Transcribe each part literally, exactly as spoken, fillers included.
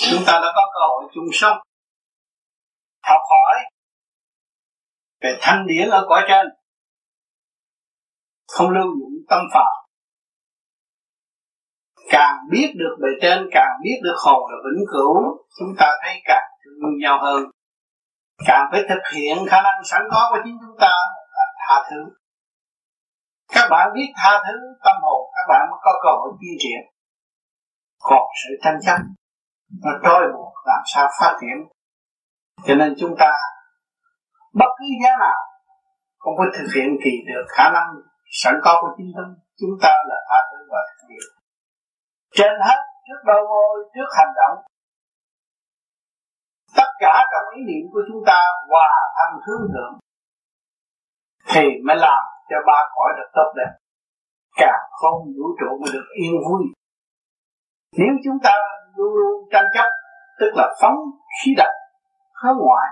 chúng ta đã có cơ hội chung sống, học hỏi về thanh điển ở cõi trên, không lưu dụng tâm phạm. Càng biết được bề trên, càng biết được hồn là vĩnh cửu, chúng ta thấy càng thương nhau hơn. Càng phải thực hiện khả năng sẵn có của chính chúng ta là tha thứ. Các bạn biết tha thứ, tâm hồn các bạn mới có cơ hội tiến triển. Còn sự tranh chấp nó trói buộc làm sao phát triển. Cho nên chúng ta bất cứ giá nào không có thực hiện kỳ được khả năng sẵn có của chính chúng chúng ta là tha thứ và thực hiện. Trên hết, trước đôi môi, trước hành động, tất cả trong ý niệm của chúng ta hòa thành hướng thượng thì mới làm cho ba cõi được tốt đẹp, càng không vũ trụ mới được yên vui. Nếu chúng ta luôn luôn tranh chấp, tức là phóng khí độc hướng ngoại,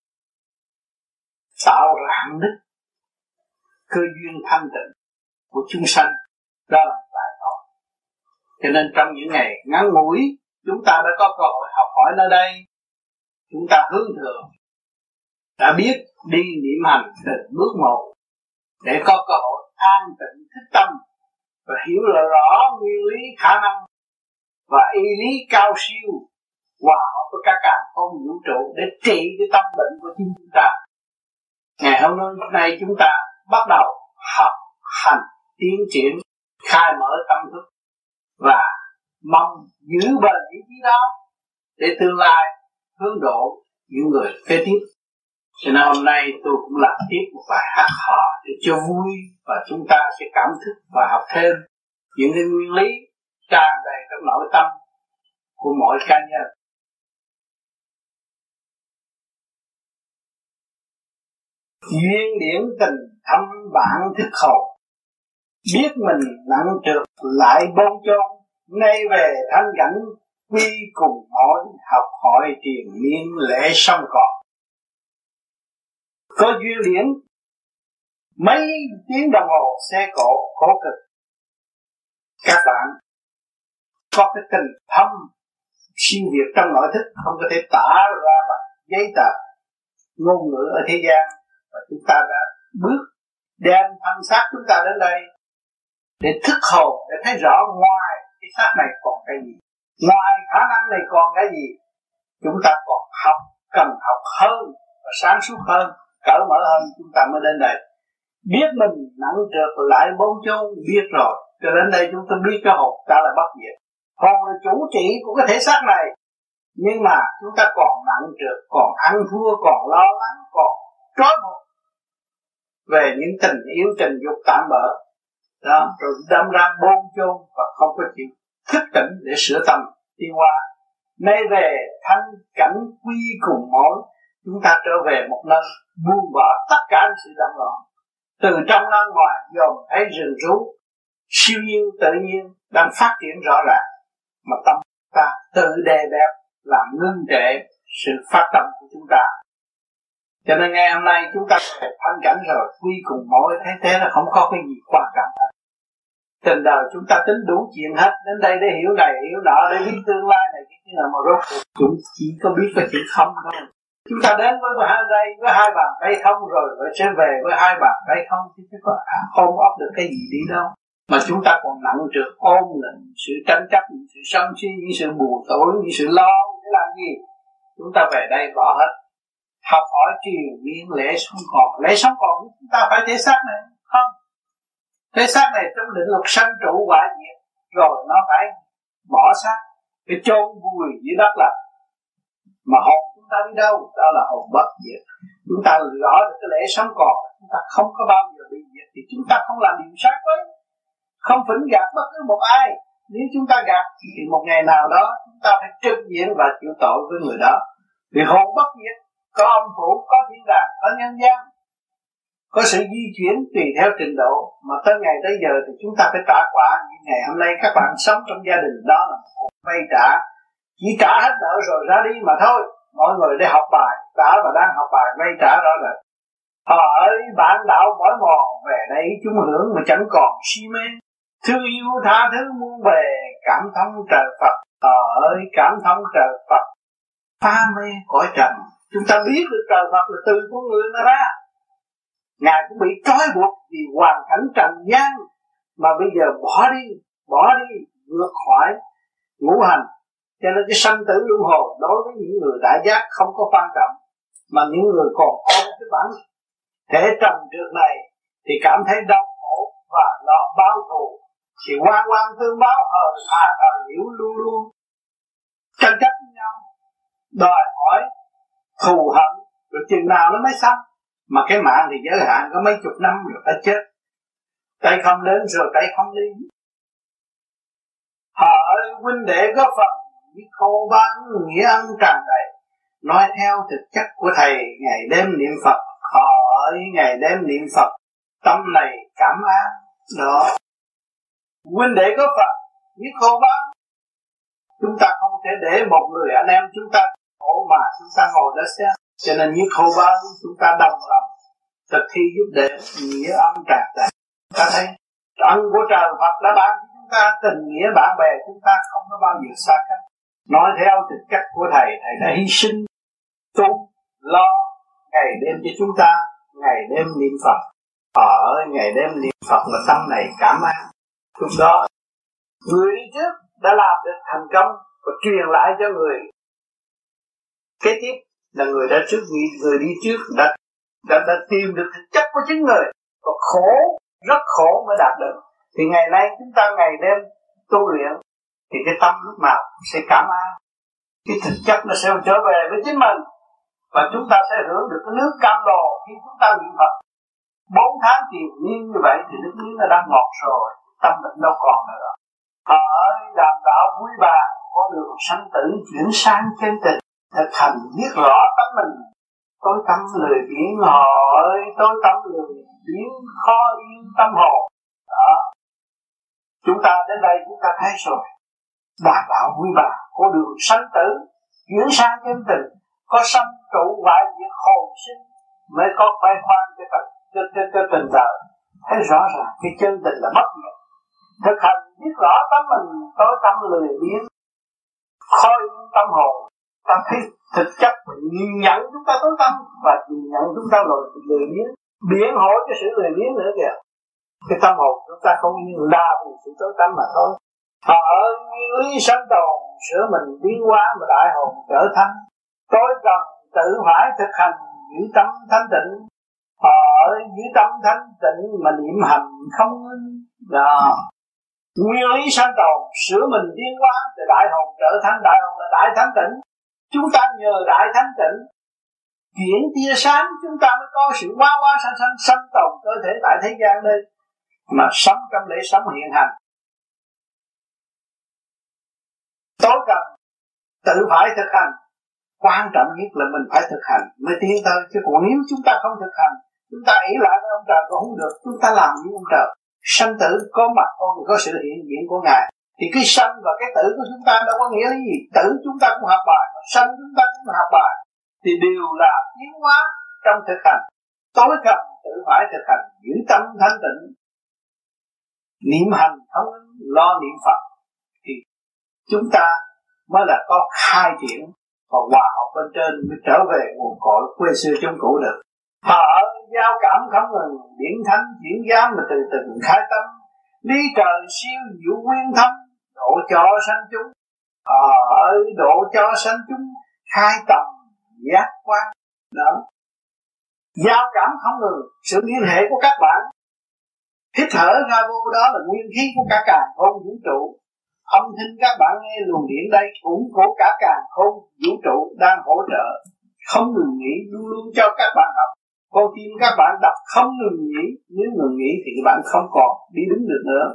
tạo rạn nứt cơ duyên thanh tịnh của chúng sanh, đó là đại tội. Cho nên trong những ngày ngắn ngủi, chúng ta đã có cơ hội học hỏi nơi đây. Chúng ta hướng thượng, đã biết đi niệm hành từng bước một, để có cơ hội an tịnh thức tâm và hiểu rõ nguyên lý khả năng và y lý cao siêu hòa hợp với các càn khôn vũ trụ để trị cái tâm bệnh của chính chúng ta. Ngày hôm nay chúng ta bắt đầu học hành tiến triển, khai mở tâm thức và mong giữ bền ý chí đó để tương lai hướng độ những người kế tiếp. Cho nên hôm nay tôi cũng làm tiếp một bài hát hò để cho vui, và chúng ta sẽ cảm thức và học thêm những cái nguyên lý tràn đầy trong nội tâm của mỗi cá nhân. Duyên điển tình thâm bản thức hồn, biết mình nặng trược lại bôn chôn, nay về thanh cảnh quy cùng mỗi, học hỏi triền miên lễ sống còn. Có duyên điển mấy tiếng đồng hồ xe cộ khổ cực, các bạn có cái tình thâm siêu việt trong nội thức không có thể tả ra bằng giấy tờ ngôn ngữ ở thế gian, và chúng ta đã bước đem thân xác chúng ta đến đây để thức hồn, để thấy rõ ngoài cái xác này còn cái gì, ngoài khả năng này còn cái gì. Chúng ta còn học, cần học hơn và sáng suốt hơn, cởi mở hơn, chúng ta mới đến đây. Biết mình nặng trược lại bốn chốn, biết rồi, cho đến đây chúng ta biết cái hồn ta là bất diệt. Hồn là chủ trị của cái thể xác này, nhưng mà chúng ta còn nặng trược, còn ăn thua, còn lo lắng, còn trói buộc về những tình yêu tình dục tạm bỡ đó, rồi đâm ra bôn chôn và không có chịu thức tỉnh để sửa tâm tiến hóa. Nay về thanh cảnh quy cùng mỗi, chúng ta trở về một nơi buông bỏ tất cả sự động loạn, từ trong ra ngoài dòm thấy rừng rú siêu nhiên tự nhiên đang phát triển rõ ràng, mà tâm ta tự đè bẹp làm ngưng trệ sự phát tâm của chúng ta. Cho nên ngày hôm nay chúng ta thanh cảnh rồi, quy cùng mỗi, thấy thế là không có cái gì quan trọng. Tình đời chúng ta tính đủ chuyện hết, đến đây để hiểu này hiểu nọ, để biết tương lai này cái nào, mà rốt cuộc chúng chỉ có biết cái chuyện không thôi. Chúng ta đến với hai đây với hai bàn tay không, rồi rồi sẽ về với hai bàn tay không, chứ chứ có ôm ấp được cái gì đi đâu. Mà chúng ta còn nặng trược ôm lệnh sự tranh chấp, những sự sân si, những sự buồn tối, những sự lo để làm gì? Chúng ta về đây bỏ hết, học hỏi triền miên lễ sống còn. Lễ sống còn chúng ta phải thể xác này không? Thể xác này trong định luật sanh trụ quả diệt, rồi nó phải bỏ xác, cái chôn vùi dưới đất là mà hồn chúng ta đi đâu? Đó là hồn bất diệt. Chúng ta rõ được cái lễ sống còn, chúng ta không có bao giờ bị diệt, thì chúng ta không làm điều sai với, không phỉnh gạt bất cứ một ai. Nếu chúng ta gạt thì một ngày nào đó chúng ta phải trực diện và chịu tội với người đó. Vì hồn bất diệt, có âm phủ, có thiên đàng, có nhân gian, có sự di chuyển tùy theo trình độ, mà tới ngày tới giờ thì chúng ta phải trả quả. Như ngày hôm nay các bạn sống trong gia đình đó là một vay trả, chỉ trả hết nợ rồi ra đi mà thôi. Mọi người để học bài, đã và đang học bài vay trả rõ rệt. Họ ơi bạn đạo mỏi mòn, về đây chúng hưởng mà chẳng còn si mê. Thương yêu tha thứ muôn bề, cảm thông trời Phật. Họ ơi cảm thông trời Phật, phá mê cõi trần. Chúng ta biết được trời Phật là từ con người mà ra. Ngài cũng bị trói buộc vì hoàn cảnh trần gian, mà bây giờ bỏ đi, bỏ đi vượt khỏi ngũ hành. Cho nên cái sanh tử luân hồi đối với những người đại giác không có quan trọng, mà những người còn ôm cái bản thể trần trượt này thì cảm thấy đau khổ và nó báo thù, thì quan quan tương báo, hờn thà hờn hiểu, luôn luôn tranh chấp với nhau, đòi hỏi thù hận, rồi chừng nào nó mới xong. Mà cái mạng thì giới hạn có mấy chục năm rồi ta chết, tay không đến rồi tay không đi. Hỡi huynh đệ góp phần với khô bán nghĩa ân tràn đầy, nói theo thực chất của thầy ngày đêm niệm Phật. Hỡi ngày đêm niệm Phật, tâm này cảm ơn đó. Huynh đệ góp phần với khô bán, chúng ta không thể để một người anh em chúng ta khổ mà chúng ta ngồi đó xem. Cho nên như khô bán chúng ta đồng lòng thực thi giúp đỡ, nghĩa ân tràn đầy. Ta thấy ân của trời Phật đã ban cho chúng ta, tình nghĩa bạn bè chúng ta không có bao giờ xa cách. Nói theo thực chất của thầy, thầy đã hy sinh tu lo ngày đêm cho chúng ta, ngày đêm niệm Phật. Ở ngày đêm niệm Phật là tâm này cảm ơn. Lúc đó người đi trước đã làm được thành công và truyền lại cho người kế tiếp là người đã trước người, người đi trước đã, đã đã tìm được thực chất của chính người. Còn khổ, rất khổ mới đạt được. Thì ngày nay chúng ta ngày đêm tu luyện thì cái tâm lúc nào sẽ cảm ơn, cái thực chất nó sẽ trở về với chính mình, và chúng ta sẽ hưởng được cái nước cam lồ khi chúng ta niệm Phật. Bốn tháng triền miên như vậy thì nước miếng nó đã ngọt rồi, tâm mình đâu còn nữa. Ở đàm đạo vui bà, con đường sanh tử chuyển sang chân tình, thực hành biết rõ tâm mình. Tối tâm lười biếng hỏi, tối tâm lười biếng khó yên tâm hồn. Đó, chúng ta đến đây chúng ta thấy rồi, đàm đạo vui bà, con đường sanh tử chuyển sang chân tình, có sanh trụ hoại diệt hồn sinh mới có khoe khoang cái tình cái, cái, cái tình đời. Thấy rõ ràng cái chân tình là bất diệt. Thực hành biết rõ tâm mình, tối tâm lười biếng khó yên tâm hồn. Ta thấy thực chất mình nhìn nhận chúng ta tối tâm, và nhìn nhận chúng ta lười lười biếng, biện hộ cho sự lười biếng nữa kìa. Cái tâm hồn chúng ta không yên là vì sự tối tâm mà thôi. Ở nguyên lý sanh tồn, sửa mình biến hóa mà đại hồn trở thanh. Tối cần tự phải thực hành giữ tâm thanh tịnh. Ở giữ tâm thanh tịnh mà niệm hành không ngưng. Đó, nguyên lý sanh tồn, sửa mình biến hóa để đại hồn trở thanh. Đại hồn là đại thánh tịnh. Chúng ta nhờ đại thánh tịnh chuyển tia sáng, chúng ta mới có sự hóa hóa sanh sanh sanh tồn cơ thể tại thế gian đây, mà sống trong lễ sống hiện hành. Tối cần tự phải thực hành, quan trọng nhất là mình phải thực hành mới tiến tới. Chứ còn nếu chúng ta không thực hành, chúng ta ỷ lại với ông trời cũng không được. Chúng ta làm như ông trời, sanh tử có mặt con, có sự hiện diện của Ngài. Thì cái sanh và cái tử của chúng ta đâu có nghĩa là gì. Tử chúng ta cũng học bài, mà sanh chúng ta cũng học bài, thì đều là tiến hóa trong thực hành. Tối cần tự phải thực hành, giữ tâm thanh tịnh, niệm hành không lo niệm Phật, thì chúng ta mới là có khai triển và hòa hợp bên trên, mới trở về nguồn cội quê xưa trong cũ được. Họ giao cảm không ngừng, điển thánh chuyển giáo mà từ từ khai tâm, lý trời siêu diệu nguyên thâm, độ cho sanh chúng. Họ ơi độ cho sanh chúng, khai tầm giác quan. Đó, giao cảm không ngừng, sự liên hệ của các bạn hít thở ra vô, đó là nguyên khí của cả càn khôn vũ trụ. Âm thanh các bạn nghe luồng điện đây cũng của cả càn khôn vũ trụ đang hỗ trợ không ngừng nghỉ, luôn luôn cho các bạn học. Con tim các bạn đập không ngừng nghỉ, nếu ngừng nghỉ thì các bạn không còn đi đứng được nữa.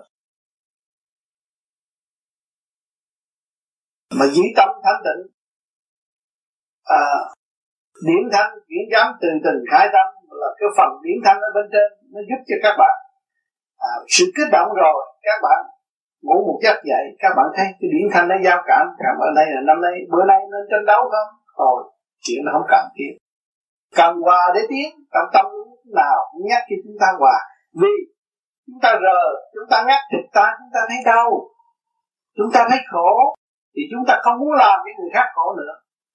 Mà giữ tâm thanh tịnh, à, điển thanh chuyển giám từ từ khai tâm là cái phần điển thanh ở bên trên, nó giúp cho các bạn à, sự kích động rồi các bạn ngủ một giấc dậy, các bạn thấy cái điển thanh nó giao cảm, cảm ở đây là năm nay bữa nay nên tranh đấu không? Thôi chuyện nó không cần thiết, cần hòa để tiến. Trong tâm nào cũng nhắc khi chúng ta hòa, vì chúng ta rờ, chúng ta ngắt thịt ta, chúng ta thấy đau, chúng ta thấy khổ, thì chúng ta không muốn làm cho người khác khổ nữa.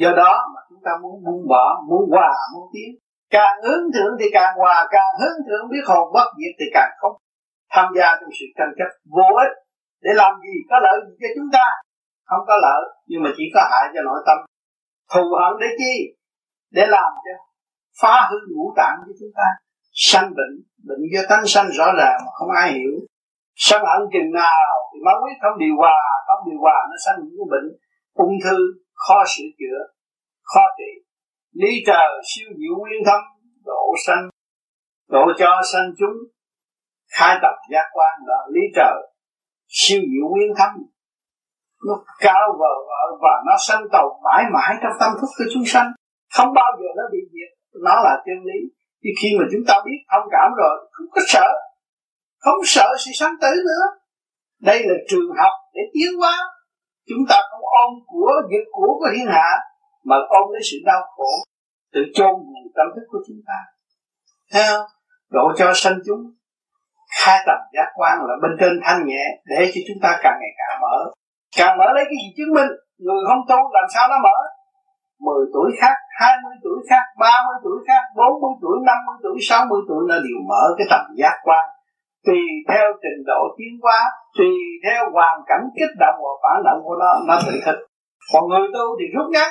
Do đó mà chúng ta muốn buông bỏ, muốn hòa, muốn tiến. Càng hướng thượng thì càng hòa, càng hướng thượng biết hồn bất diệt thì càng không tham gia trong sự tranh chấp vô ích. Để làm gì? Có lợi gì cho chúng ta? Không có lợi, nhưng mà chỉ có hại cho nội tâm. Thù hận để chi? Để làm cho phá hư ngũ tạng của chúng ta, sanh bệnh, bệnh do tánh sanh rõ ràng mà không ai hiểu. Sân hận chừng nào thì máu huyết không điều hòa, không điều hòa nó sanh những cái bệnh ung thư khó sửa chữa, khó trị. Lý trời siêu diệu nguyên thâm, độ sanh, độ cho sanh chúng khai tập giác quan là lý trời siêu diệu nguyên thâm. Nó cao và, và, và nó sanh tồn mãi mãi trong tâm thức của chúng sanh, không bao giờ nó bị diệt. Nó là chân lý. Thì khi mà chúng ta biết thông cảm rồi, không có sợ, không sợ sự sanh tử nữa. Đây là trường học để tiến hóa. Chúng ta không ôm của giật của của thiên hạ, mà ôm lấy sự đau khổ tự chôn vùi tâm thức của chúng ta. Thấy không? Độ cho sanh chúng khai tầm giác quan là bên trên thanh nhẹ, để cho chúng ta càng ngày càng mở. Càng mở lấy cái gì chứng minh? Người không tu làm sao nó mở? Mười tuổi khác, hai mươi tuổi khác, ba mươi tuổi khác, bốn mươi tuổi, năm mươi tuổi, sáu mươi tuổi nó đều mở cái tầm giác quan. Tùy theo trình độ tiến hóa, tùy theo hoàn cảnh kích động và phản động của nó, nó tự thích. Còn người tu thì rút ngắn,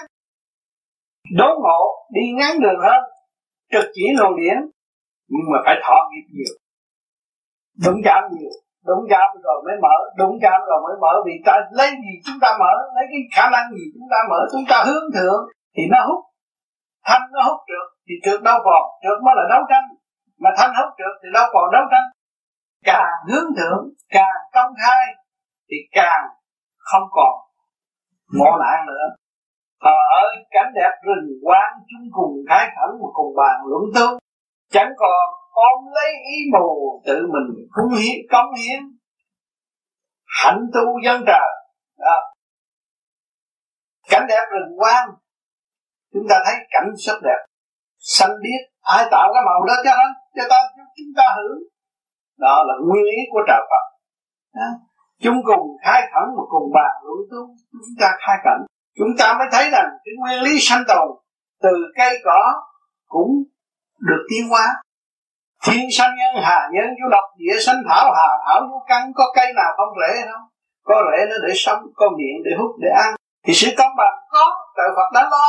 đốn ngộ, đi ngắn đường hơn, trực chỉ luồng điển, nhưng mà phải thọ nghiệp nhiều, đụng chạm nhiều, đụng chạm rồi mới mở, đụng chạm rồi mới mở. Vì ta lấy gì chúng ta mở, lấy cái khả năng gì chúng ta mở, chúng ta hướng thượng thì nó hút, thanh nó hút trượt thì trượt đâu còn, trượt mới là đấu tranh, mà thanh hút trượt thì đâu còn đấu tranh. Càng hướng thượng, càng công khai thì càng không còn ngộ nạn nữa. Ở cảnh đẹp rừng quang chúng cùng thái khẩn và cùng bàn luận tu, chẳng còn ôm lấy ý mù tự mình cống hiến, cống hiến hạnh tu dân trời. Đó. Cảnh đẹp rừng quang, chúng ta thấy cảnh rất đẹp, xanh biếc, ai tạo cái màu đó cho nó, cho ta, chúng ta hưởng. Đó là nguyên lý của trời Phật. Đó. Chúng cùng khai khẩn và cùng bàn luận tu, chúng ta khai khẩn, chúng ta mới thấy rằng cái nguyên lý sanh tồn từ cây cỏ cũng được tiến hóa. Thiên sanh nhân hà nhân vô độc, địa sanh thảo hà thảo vô căn. Có cây nào không rễ không? Có rễ nó để sống, có miệng để hút, để ăn. Thì sự công bằng có, trời Phật đã lo.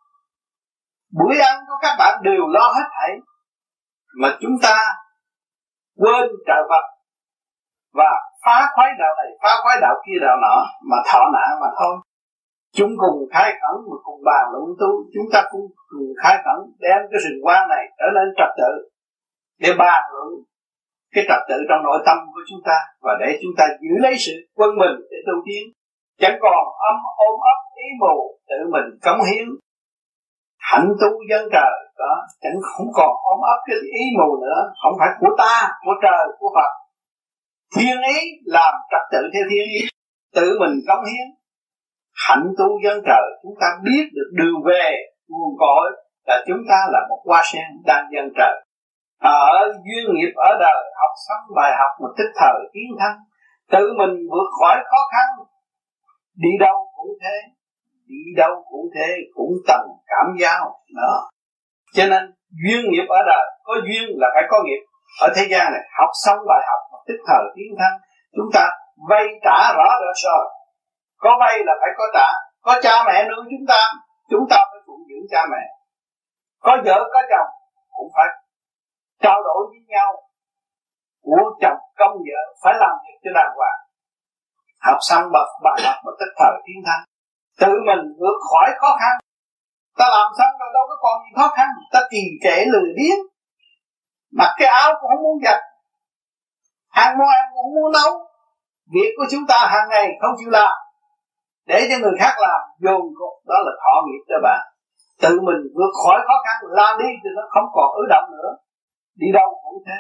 Buổi ăn của các bạn đều lo hết thảy, mà chúng ta quên trời Phật và phá khoái đạo này, phá khoái đạo kia, đạo nọ, mà thọ nạn mà thôi. Chúng cùng khai khẩn và cùng bàn luận tu, chúng ta cũng cùng khai khẩn đem cái rừng quang này trở nên trật tự, để bàn luận cái trật tự trong nội tâm của chúng ta, và để chúng ta giữ lấy sự quân bình để tu tiến. Chẳng còn ấm ôm ấp ý mù tự mình cống hiến hạnh tu dân trời. Đó, chẳng không còn ôm ấp cái ý mù nữa, không phải của ta, của trời, của Phật. Thiên ý làm trật tự theo thiên ý, tự mình cống hiến hạnh tu dân trời. Chúng ta biết được đường về nguồn cội là chúng ta là một hoa sen đang dân trời. Ở duyên nghiệp ở đời, học xong bài học một tức thời tiến thân, tự mình vượt khỏi khó khăn. Đi đâu cũng thế, đi đâu cũng thế, cũng tầng cảm giao. Đó. Cho nên duyên nghiệp ở đời, có duyên là phải có nghiệp. Ở thế gian này học xong bài học một tức thời tiến thân, chúng ta vay trả rõ rệt rồi. Có vay là phải có trả. Có cha mẹ nuôi chúng ta, chúng ta phải phụng dưỡng cha mẹ. Có vợ có chồng cũng phải trao đổi với nhau. Của chồng công vợ phải làm việc cho đàng hoàng. Học xong bậc bài học một tức thời tiến thân, tự mình vượt khỏi khó khăn. Ta làm xong rồi đâu có còn gì khó khăn. Ta trì trệ lười biếng, mặc cái áo cũng không muốn giặt, ăn món ăn cũng không muốn nấu. Việc của chúng ta hàng ngày không chịu làm, để cho người khác làm, dồn cục. Đó là thọ nghiệp cho bạn. Tự mình vượt khỏi khó khăn, làm đi thì nó không còn ứ động nữa. Đi đâu cũng thế,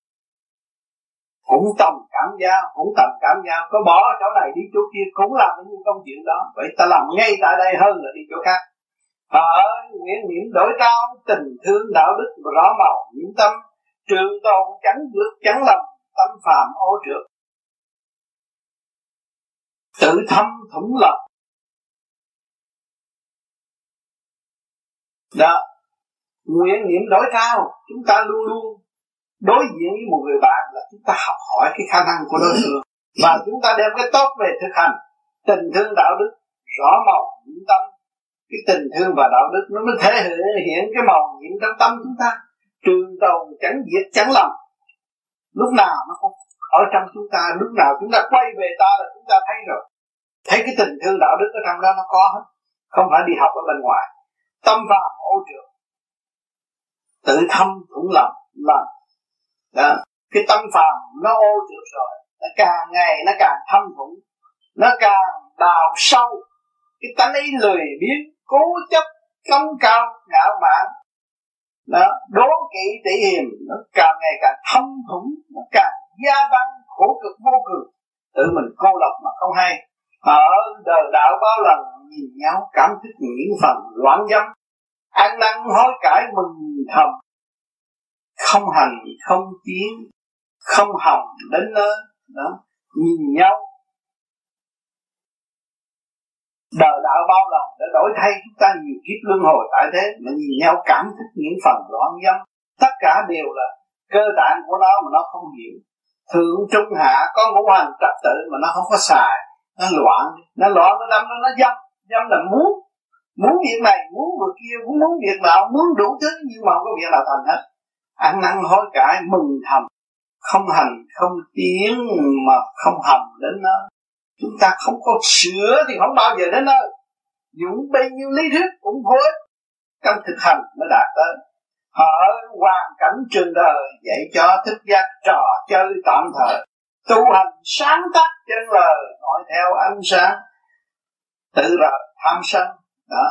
cũng tầm cảm giao, cũng tầm cảm giao. Có bỏ chỗ này đi chỗ kia cũng làm những công chuyện đó. Vậy ta làm ngay tại đây hơn là đi chỗ khác. Ở nguyện niệm đổi trao, tình thương đạo đức rõ màu nhiễm tâm, trường tồn chẳng vượt chẳng lầm, tâm phàm ô trượt. Tự thâm thủng lòng, Đó, nguyện niệm đổi trao. Chúng ta luôn luôn đối diện với một người bạn là chúng ta học hỏi cái khả năng của đối phương, và chúng ta đem cái tốt về thực hành. Tình thương đạo đức rõ màu nhiễm tâm. Cái tình thương và đạo đức nó mới thể hiện cái màu nhiễm trong tâm chúng ta. Trường tồn chẳng diệt chẳng lầm. Lúc nào nó cũng ở trong chúng ta. Lúc nào chúng ta quay về ta là chúng ta thấy rồi. Thấy cái tình thương đạo đức ở trong đó nó có hết, không phải đi học ở bên ngoài. Tâm phàm ô trượt, tự thâm cũng lầm lầm. Đó, cái tâm phàm nó ô trượt rồi, nó càng ngày nó càng thâm thủng, nó càng đào sâu cái tánh ấy lười biếng, cố chấp, cống cao, ngạo mạn. Đó, đố kỵ tỉ hiềm, nó càng ngày càng thâm thủng, nó càng gia tăng khổ cực vô cùng. Tự mình cô lập mà không hay. Ở đời đạo bao lần nhìn nhau cảm thức những phần loạn dâm, ăn năn hối cải mừng thầm, không hành không tiến, không hồng đến nơi. Đó, nhìn nhau đời đạo bao lần để đổi thay chúng ta nhiều kiếp luân hồi tại thế, mà nhìn nhau cảm thức những phần loạn dâm. Tất cả đều là cơ tạng của nó mà nó không hiểu. Thượng trung hạ có ngũ hành trật tự mà nó không có xài, nó loạn, nó loạn nó đâm nó nó dâm. Dâm là muốn muốn việc này, muốn việc kia, muốn muốn việc nào, muốn đủ thứ nhưng mà không có việc nào thành hết. Ăn năn hối cải mừng thầm, không hành không tiến mà không hầm đến nó. Chúng ta không có sửa thì không bao giờ đến nơi. Dùng bao nhiêu lý thuyết cũng vô ích, trong thực hành mới đạt tới. Họ hoàn cảnh trường đời dạy cho thức giác trò chơi tạm thời, tu hành sáng tác chân lời, nói theo ánh sáng, tự rời tham sân. Đó,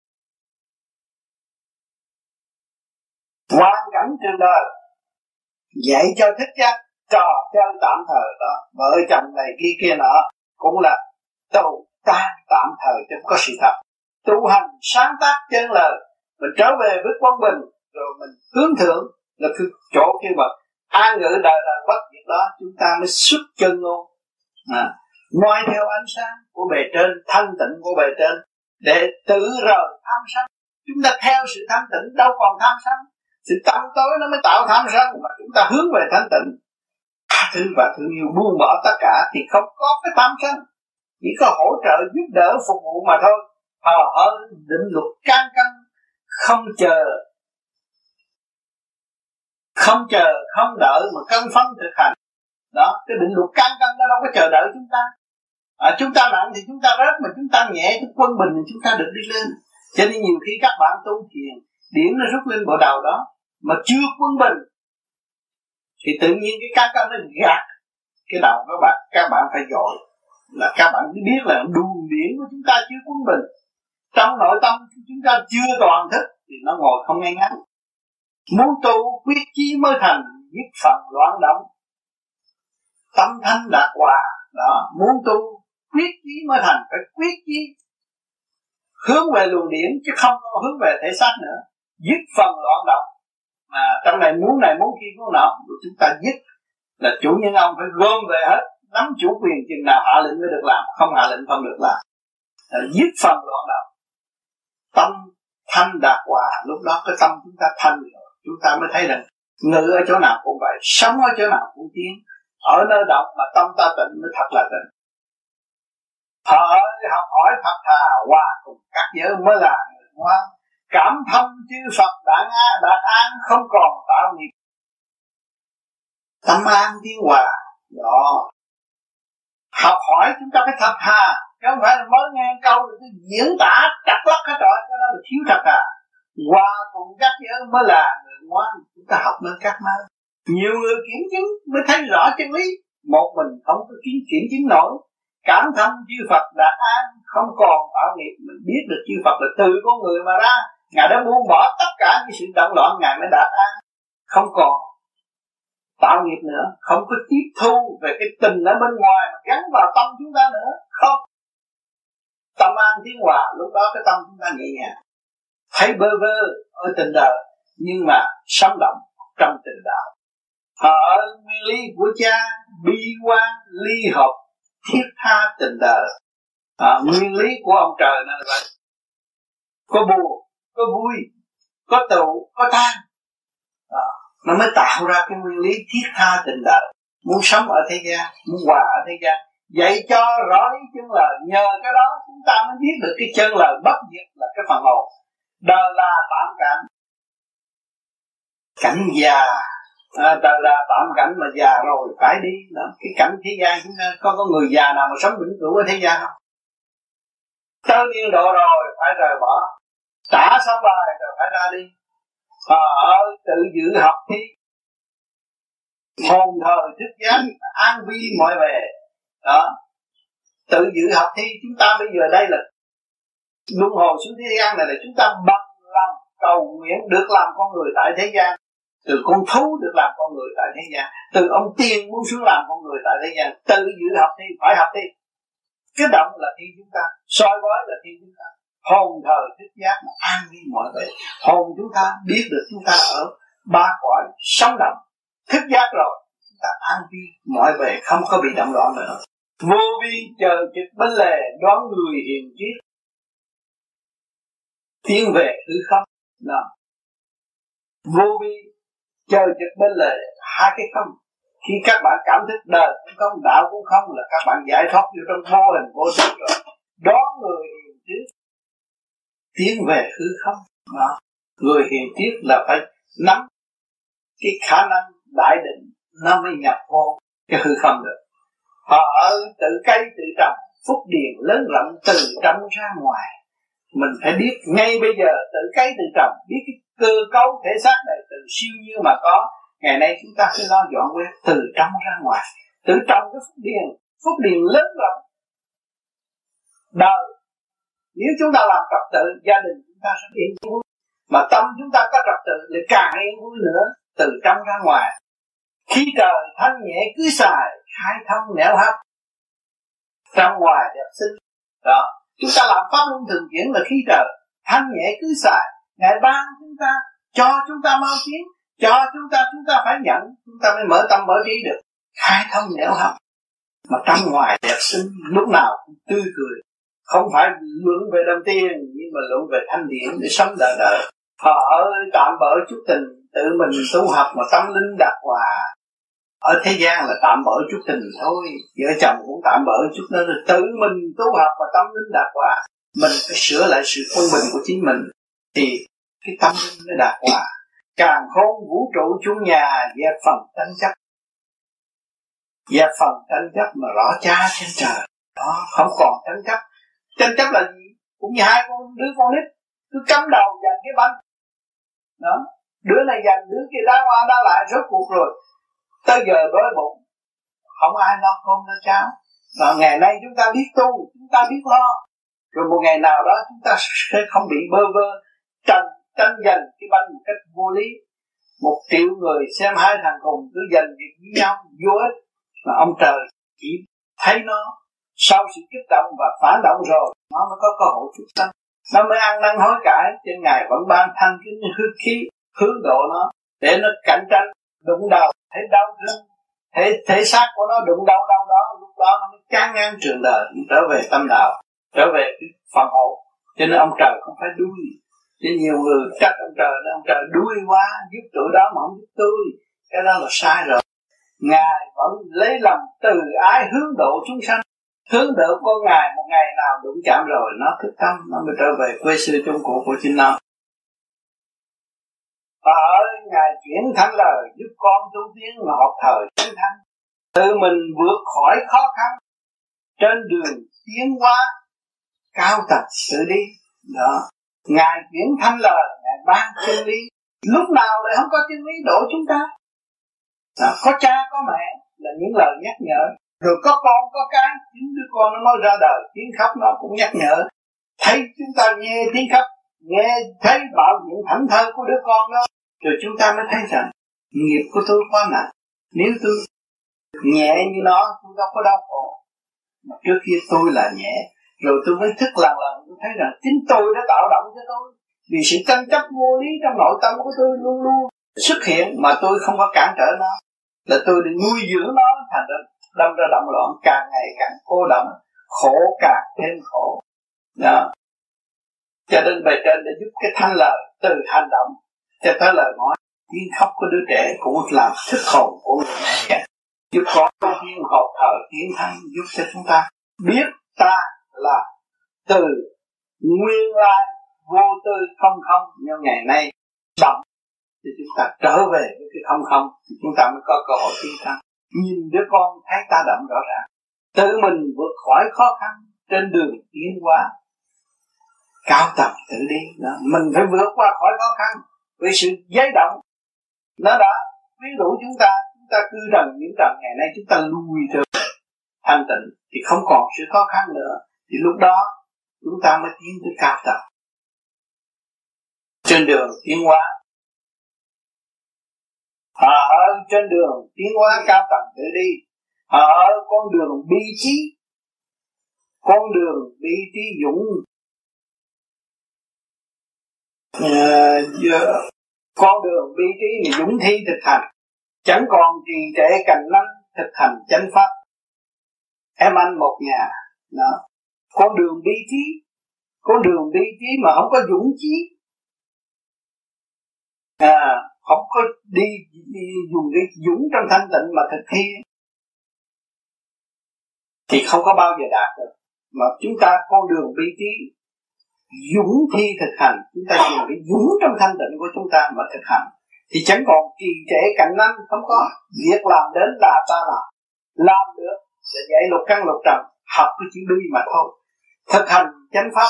hoàn cảnh trường đời dạy cho thức giác trò chơi tạm thời. Đó, vợ chồng này kia kia nọ cũng là tu tan tạm thời chứ không có sự thật. Tu hành sáng tác chân lời, mình trở về với quân bình, rồi mình hướng thượng là cái chỗ kia mà an ngữ đời là bất diệt. Đó chúng ta mới xuất chân ngôn, à, noi theo ánh sáng của bề trên, thanh tịnh của bề trên, để tự rời tham sân. Chúng ta theo sự thanh tịnh đâu còn tham sân. Sự tâm tối nó mới tạo tham sân, mà chúng ta hướng về thanh tịnh, thương và thương yêu, buông bỏ tất cả thì không có cái tham sân, chỉ có hỗ trợ giúp đỡ phục vụ mà thôi. Hờ hững định luật can cân, không chờ không chờ không đợi mà cân phấn thực hành. Đó, cái định luật can cân đó đâu có chờ đợi chúng ta. À, chúng ta nặng thì chúng ta rớt, mà chúng ta nhẹ cái quân bình thì chúng ta được đi lên. Cho nên nhiều khi các bạn tu thiền, điển nó rút lên bộ đầu đó mà chưa quân bình thì tự nhiên cái can cân nó gạt cái đầu các bạn. Các bạn phải dội là các bạn biết là luồng điển của chúng ta chưa quân bình. Trong nội tâm chúng ta chưa toàn thức thì nó ngồi không ngay ngắn. Muốn tu quyết chí mới thành, dứt phần loạn động, tâm thanh đạt hòa. Đó, muốn tu quyết chí mới thành, phải quyết chí hướng về luồng điển chứ không hướng về thể xác nữa. Dứt phần loạn động, mà trong này muốn này muốn kia muốn nọ, chúng ta dứt là chủ nhân ông phải gom về hết, nắm chủ quyền, chừng nào hạ lệnh mới được làm, không hạ lệnh không được làm. À, dứt phần loạn động, tâm thanh đạt hòa. Lúc đó cái tâm chúng ta thanh rồi, chúng ta mới thấy rằng ngự ở chỗ nào cũng vậy, sống ở chỗ nào cũng tiến. Ở nơi động mà tâm ta tịnh mới thật là tịnh. Thở học hỏi Phật thà, hòa cùng các giới mới là người ngoan. Cảm thông chư Phật đã đạt an, không còn tạo nghiệp. Tâm an tiến hòa. Đó, học hỏi chúng ta phải thật thà, chứ không phải là mới nghe câu rồi cứ diễn tả trật lắc hết rồi, cái đó là thiếu thật à. Hòa cùng các giới mới là người ngoan. Chúng ta học nên các nơi, nhiều người kiểm chứng mới thấy rõ chân lý, một mình không có kiến kiểm chứng nổi. Cảm thông chư Phật đạt an, không còn tạo nghiệp. Mình biết được chư Phật là từ con người mà ra, Ngài đã buông bỏ tất cả những sự động loạn, Ngài mới đạt an, không còn tạo nghiệp nữa, không có tiếp thu về cái tình ở bên ngoài mà gắn vào tâm chúng ta nữa. Không, tâm an tiến hòa. Lúc đó cái tâm chúng ta nhẹ nhàng, thấy bơ vơ ở tình đời nhưng mà sống động trong tình đạo. Họ nguyên lý của cha, bi quan ly hợp, thiết tha tình đời. À, nguyên lý của ông trời nó là vậy. Có buồn, có vui, có tụ, có tan. Đó. Nó mới tạo ra cái nguyên lý thiết tha tình đời. Muốn sống ở thế gian, muốn hòa ở thế gian, dạy cho rõ lý chân lời. Nhờ cái đó chúng ta mới biết được cái chân lời bất diệt là cái phần hồn. Đời là tạm cảnh, cảnh già. À, đời là tạm cảnh mà già rồi phải đi. Đó. Cái cảnh thế gian chúng ta có có người già nào mà sống vĩnh cửu ở thế gian không? Tới niên độ rồi phải rời bỏ, trả xong bài rồi phải ra đi. À, ở tự giữ học thi, hồn thời thức giác, an vi mọi bề. Đó, tự giữ học thi. Chúng ta bây giờ đây là luân hồi xuống thế gian này là chúng ta bằng lòng cầu nguyện được làm con người tại thế gian. Từ con thú được làm con người tại thế gian, từ ông tiên muốn xuống làm con người tại thế gian. Tự giữ học thi, phải học thi. Cái động là thi chúng ta, soi bói là thi chúng ta. Hồn thời thức giác mà an vi mọi bề. Hồn chúng ta biết được chúng ta ở ba cõi sống động. Thức giác rồi chúng ta an vi mọi bề, không có bị động loạn nữa. Vô vi chờ trực bên lề, đoán người hiền triết, tiến về hư không. Đó. Vô vi chờ trực bên lề, hai cái không. Khi các bạn cảm thức đời cũng không, đạo cũng không, là các bạn giải thoát vô trong vô hình vô thực rồi. Đoán người hiền triết, tiến về hư không. Đó. Người hiền triết là phải nắm cái khả năng đại định, nó mới nhập vô cái hư không được. Họ ở tự cây tự trồng, phúc điền lớn rộng từ trong ra ngoài. Mình phải biết ngay bây giờ tự cây tự trồng, biết cái cơ cấu thể xác này từ siêu nhiên mà có. Ngày nay chúng ta phải lo dọn quét từ trong ra ngoài, tự trồng cái phúc điền, phúc điền lớn rộng. Đời nếu chúng ta làm trật tự, gia đình chúng ta sẽ yên vui, mà tâm chúng ta có trật tự thì càng yên vui nữa. Từ trong ra ngoài, khí trời thanh nhẹ cứ xài, khai thông nẻo hấp, trong ngoài đẹp xinh. Đó, chúng ta làm pháp luân thường chuyển là khí trời thanh nhẹ cứ xài. Ngài ban chúng ta, cho chúng ta mau tiến, cho chúng ta, chúng ta phải nhận, chúng ta mới mở tâm mở trí được, khai thông nẻo hấp. Mà trong ngoài đẹp xinh, lúc nào cũng tươi cười. Không phải luận về đồng tiền, nhưng mà luận về thanh điển để sống đời đời. Họ ở tạm bỡ chút tình, tự mình tu học mà tâm linh đạt hòa. Ở thế gian là tạm bỡ chút tình thôi, vợ chồng cũng tạm bỡ chút nữa, tự mình tu học mà tâm linh đạt hòa. Mình phải sửa lại sự quân bình của chính mình, thì cái tâm linh nó đạt hòa. Càng khôn vũ trụ chung nhà, dẹp phần tranh chấp, dẹp phần tranh chấp mà rõ cha trên trời. Đó, không còn tranh chấp. Tranh chấp là gì? Cũng như hai con đứa con nít cứ cắm đầu giành cái bánh. Đó, đứa này giành đứa kia đá qua đá lại, rốt cuộc rồi tới giờ đói bụng, không ai lo cơm lo cháo. Và ngày nay chúng ta biết tu, chúng ta biết lo, rồi một ngày nào đó chúng ta sẽ không bị bơ vơ tranh tranh giành cái bánh một cách vô lý. Một triệu người xem hai thằng cùng cứ giành việc với nhau vô ích, mà ông trời chỉ thấy nó sau sự kích động và phản động rồi nó mới có cơ hội xuất sanh, nó mới ăn năn hối cải. Trên Ngài vẫn ban thanh kính hư khí hướng độ nó để nó cạnh tranh, đụng đầu thấy đau thương, thể thể xác của nó đụng đau đau đó, lúc đó nó mới chán ngán trường đời, trở về tâm đạo, trở về cái phần hồn. Cho nên ông trời không phải đuôi. Chứ nhiều người trách ông trời, ông trời đuôi quá, giúp tụi đó mà không giúp tôi, cái đó là sai rồi. Ngài vẫn lấy lòng từ ái hướng độ chúng sanh, hướng độ con Ngài. Một ngày nào đụng chạm rồi nó thức tâm, nó mới trở về quê xưa chung cũ của chính nó. Và ở Ngài chuyển thánh lời giúp con tu tiến mà học thời chân thanh, tự mình vượt khỏi khó khăn trên đường tiến hóa cao tầng tự đi. Đó, Ngài chuyển thánh lời, Ngài ban chân lý. Lúc nào lại không có chân lý độ chúng ta? Đó, có cha có mẹ là những lời nhắc nhở, rồi có con có cái, chính đứa con nó mới ra đời tiếng khóc nó cũng nhắc nhở. Thấy chúng ta nghe tiếng khóc, nghe thấy bảo những thảnh thơ của đứa con đó, rồi chúng ta mới thấy rằng nghiệp của tôi quá nặng. Nếu tôi nhẹ như nó, tôi đâu có đau khổ. Mà trước kia tôi là nhẹ, rồi tôi mới thức lần lần, tôi thấy rằng chính tôi đã tạo động cho tôi. Vì sự tranh chấp vô lý trong nội tâm của tôi luôn luôn xuất hiện, mà tôi không có cản trở nó, là tôi để nuôi dưỡng nó, thành ra đâm ra động loạn, càng ngày càng cô động, khổ càng thêm khổ. Đó. Cho nên bề trên đã giúp cái thanh lời từ hành động cho tới lời nói, tiếng khóc của đứa trẻ cũng làm thức hồn của người mẹ, giúp con tiếng học thờ tiếng thanh, giúp cho chúng ta biết ta là từ nguyên lai vô tư không không, nhưng ngày nay động thì chúng ta trở về với cái không không thì chúng ta mới có cơ hội tiến thăng. Nhìn đứa con thấy ta động rõ ràng, tự mình vượt khỏi khó khăn trên đường tiến hóa cao tầng tự đi đó. Mình phải vượt qua khỏi khó khăn với sự giấy động, nó đã quyến rũ chúng ta. Chúng ta cư trần những trần, ngày nay chúng ta lùi trở thanh tịnh thì không còn sự khó khăn nữa, thì lúc đó chúng ta mới tiến tới cao tầng. Trên đường tiến hóa, họ ở trên đường tiến hóa cao tầng tự đi, họ ở con đường bi trí, con đường bi trí dũng, uh, con đường bi trí là dũng thi thực hành, chẳng còn trì trệ cành lăng thực hành chánh pháp. Em anh một nhà đó. Con đường bi trí, con đường bi trí mà không có dũng chí, à, không có đi, đi dùng cái dũng trong thanh tịnh mà thực thi thì không có bao giờ đạt được. Mà chúng ta con đường bi trí dũng thi thực hành, chúng ta dùng cái dũng trong thanh tịnh của chúng ta mà thực hành thì chẳng còn trì trệ cạnh năng, không có việc làm đến là ta làm làm được để dạy lục căn lục trần, học cái chữ bi mà thôi. Thực hành chánh pháp,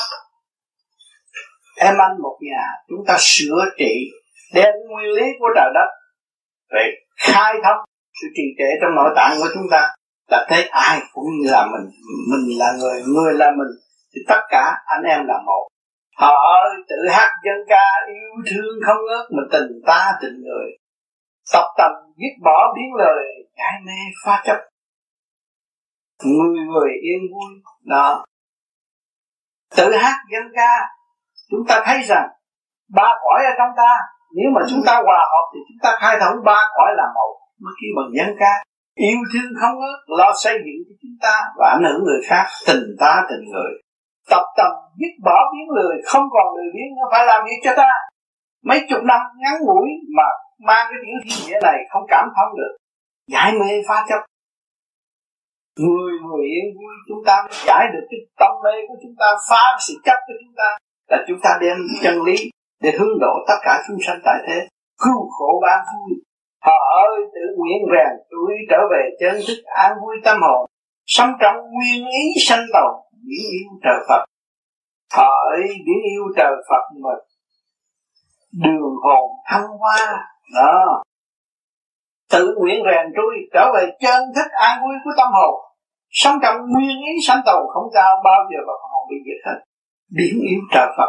em anh một nhà, chúng ta sửa trị đem nguyên lý của trời đất để khai thông sự trì trệ trong nội tạng của chúng ta, là thấy ai cũng như là mình, mình là người, người là mình, thì tất cả anh em là một. Họ tự hát dân ca yêu thương không ngớt, mà tình ta tình người, tập tành dứt bỏ biến lời, giải mê phá chấp, người người yên vui đó. Tự hát dân ca, chúng ta thấy rằng ba cõi ở trong ta, nếu mà chúng ta hòa hợp thì chúng ta khai thông ba cõi là một. Mới kêu bằng dân ca, yêu thương không ngớt, lo xây dựng cho chúng ta và ảnh hưởng người khác, tình ta tình người, tập tầm dứt bỏ biến lười, không còn lười biếng nữa, phải làm việc cho ta. Mấy chục năm ngắn ngủi mà mang cái tiểu thiên địa này không cảm thông được, giải mê phá chấp, người người yên vui, chúng ta mới giải được cái tâm mê của chúng ta, phá sự chấp của chúng ta, là chúng ta đem chân lý để hướng độ tất cả chúng sanh tại thế, cứu khổ ban vui. Họ ơi tự nguyện rèn tôi trở về chân thức an vui tâm hồn, sống trong nguyên ý sanh tồn, biển yêu trời Phật. Họ ơi biển yêu trời Phật mà đường hồn thăng hoa đó, tự nguyện rèn tôi trở về chân thức an vui của tâm hồn, sống trong nguyên ý sanh tồn, không cao bao giờ mà hồn bị diệt hết. Biển yêu trời Phật,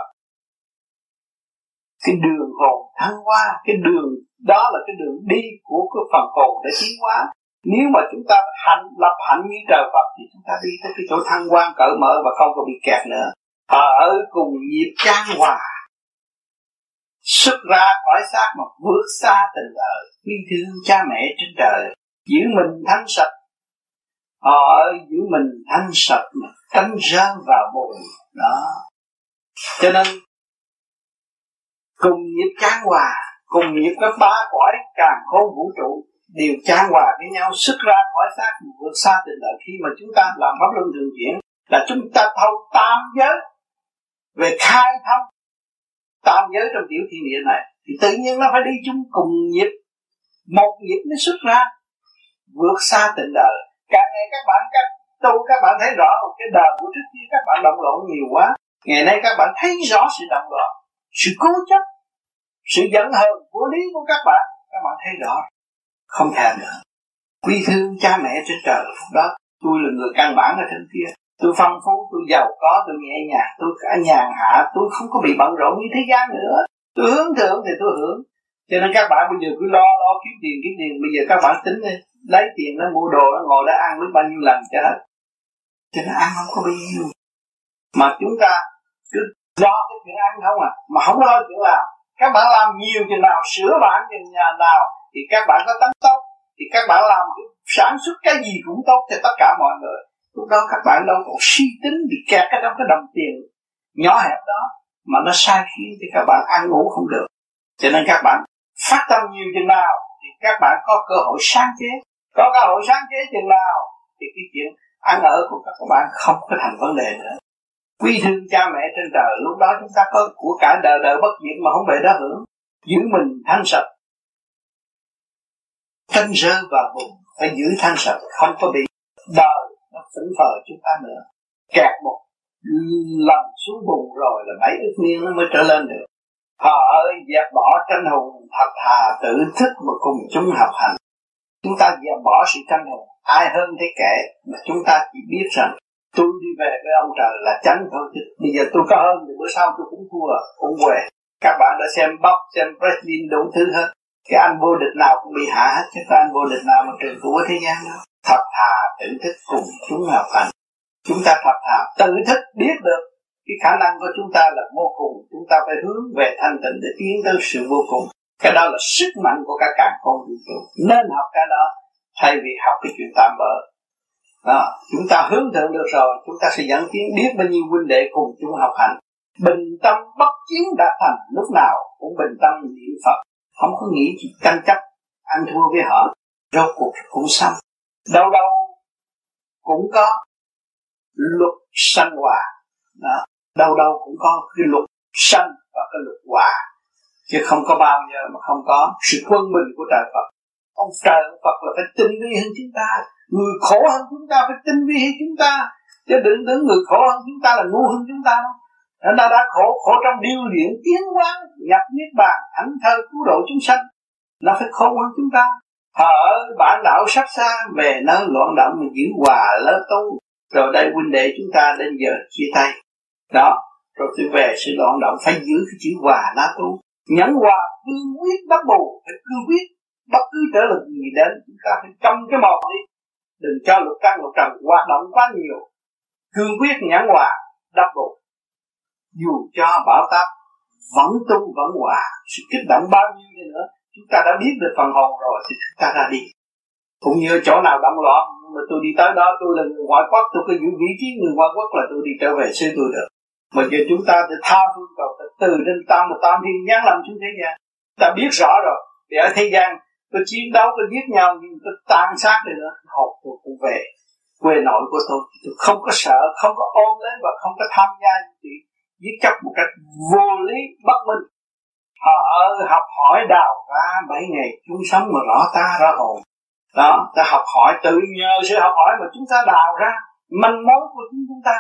cái đường hồn thăng hoa, cái đường đó là cái đường đi của cái phần hồn để tiến hóa. Nếu mà chúng ta hạnh lập hạnh như trời Phật thì chúng ta đi tới cái chỗ thăng hoa cởi mở và không có bị kẹt nữa. Ở cùng nhịp chan hòa, xuất ra khỏi xác mà vượt xa tình đời, yêu thương cha mẹ trên trời, giữ mình thanh sạch. Họ ơi giữ mình thanh sạch mà tránh rơi vào bụi đó. Cho nên cùng nhịp chan hòa, cùng nhịp các ba cõi càn khôn vũ trụ đều chan hòa với nhau, xuất ra khỏi xác vượt xa tình đời. Khi mà chúng ta làm pháp luân thường chuyển là chúng ta thâu tam giới về khai thông tam giới trong tiểu thiên địa này, thì tự nhiên nó phải đi chung cùng nhịp, một nhịp mới xuất ra vượt xa tình đời. Càng ngày các bạn các tu các bạn thấy rõ cái đời của trước kia các bạn động loạn nhiều quá, ngày nay các bạn thấy rõ sự động loạn, sự cố chấp, sự giận hờn vô lý của các bạn, các bạn thấy rõ, không thèm nữa. Quý thương cha mẹ trên trời, lúc đó tôi là người căn bản ở trên kia, tôi phong phú, tôi giàu có, tôi nhẹ nhàng, tôi cả nhàn hạ, tôi không có bị bận rộn như thế gian nữa. Tôi hướng thượng thì tôi hưởng. Cho nên các bạn bây giờ cứ lo lo kiếm tiền kiếm tiền, bây giờ các bạn tính đi, lấy tiền nó mua đồ, nó ngồi đó ăn biết bao nhiêu lần cho hết. Cho nên ăn không có bao nhiêu. Mà chúng ta cứ lo cái chuyện ăn không à, mà không có lo chuyện làm. Các bạn làm nhiều chừng nào, sửa bản chừng nhà nào thì các bạn có tánh tốt, thì các bạn làm sản xuất cái gì cũng tốt cho tất cả mọi người. Lúc đó các bạn đâu còn suy tính bị kẹt ở trong cái đồng tiền nhỏ hẹp đó. mà nó sai khiến thì các bạn ăn ngủ không được. Cho nên các bạn phát tâm nhiều chừng nào thì các bạn có cơ hội sáng chế, có cơ hội sáng chế chừng nào thì cái chuyện ăn ở của các bạn không có thành vấn đề nữa. Quý thương cha mẹ trên trời, lúc đó chúng ta có của cả đời đời bất diệt mà không về đó hưởng. Giữ mình thanh sạch, tranh rơi vào bụng, phải giữ thanh sạch, không có bị đời nó phỉnh phờ chúng ta nữa. Kẹt một lần xuống bùn rồi là bảy ức niên nó mới trở lên được. Họ ơi, dẹp bỏ tranh hùng, thật thà tự thức mà cùng chúng học hành. Chúng ta dẹp bỏ sự tranh hùng, ai hơn thế kẻ, mà chúng ta chỉ biết rằng tôi đi về với ông trời là chánh thôi. Bây giờ tôi có hơn thì bữa sau tôi cũng thua, cũng què. Các bạn đã xem Bob, xem Breslin đủ thứ hết. Cái anh vô địch nào cũng bị hạ hết, chứ có anh vô địch nào mà trường của thế gian đâu. Thật thà tự thức cùng chúng học hành. Chúng ta thật thà tự thức biết được cái khả năng của chúng ta là vô cùng, chúng ta phải hướng về thanh tịnh để tiến tới sự vô cùng. Cái đó là sức mạnh của cả càn khôn vũ trụ, nên học cái đó thay vì học cái chuyện tạm bợ. Đó, chúng ta hướng thượng được rồi, chúng ta sẽ dẫn tiến biết bao nhiêu huynh đệ cùng chúng học hành. Bình tâm bất chiến đã thành, lúc nào cũng bình tâm niệm Phật, không có nghĩ chỉ tranh chấp ăn thua với họ, rốt cuộc cũng xong. Đâu đâu cũng có luật sanh hòa, đó. Đâu đâu cũng có cái luật sanh và cái luật hòa, chứ không có bao giờ mà không có sự quân bình của trời Phật. Ông trời ông Phật là phải tinh vi hơn chúng ta, người khổ hơn chúng ta phải tinh vi hơn chúng ta, chứ đừng tưởng người khổ hơn chúng ta là ngu hơn chúng ta đâu. Nó đã khổ, khổ trong điều luyện tiến hóa nhập niết bàn thảnh thơi cứu độ chúng sanh, nó phải khổ hơn chúng ta. Họ ở bản đảo sắp xa về nơi loạn động mà giữ hòa lỡ tu, rồi đây huynh đệ chúng ta đến giờ chia tay. Đó, rồi tôi về sự loạn động phải giữ cái chữ hòa lá tu, nhẫn hòa cương quyết bất bù, phải cương quyết bất cứ trở lực gì đến chúng ta phải trong cái một đi, đừng cho lục căn lục trần hoạt động quá nhiều. Cương quyết nhẫn hòa đắc bù, dù cho bão táp vẫn tu vẫn hòa, sự kích động bao nhiêu đi nữa chúng ta đã biết được phần hồn rồi thì chúng ta ra đi. Cũng như chỗ nào động loạn mà tôi đi tới đó, tôi là người ngoại quốc, tôi có giữ vị trí người ngoại quốc là tôi đi trở về xứ tôi được. Mà giờ chúng ta để tha phương cầu từ trên tam một tam thiên giáng lâm xuống thế gian, ta biết rõ rồi. Thì ở thế gian tôi chiến đấu, tôi giết nhau, nhưng tôi tan xác đi nữa, hồn tôi cũng về quê nội của tôi. Tôi không có sợ, không có ôm lấy và không có tham gia gì giết chóc một cách vô lý bất minh. Họ học hỏi đào ra bảy ngày chúng sống mà rõ ta rõ hồn. Đó, ta học hỏi, tự nhờ sự học hỏi mà chúng ta đào ra manh mối của chúng chúng ta.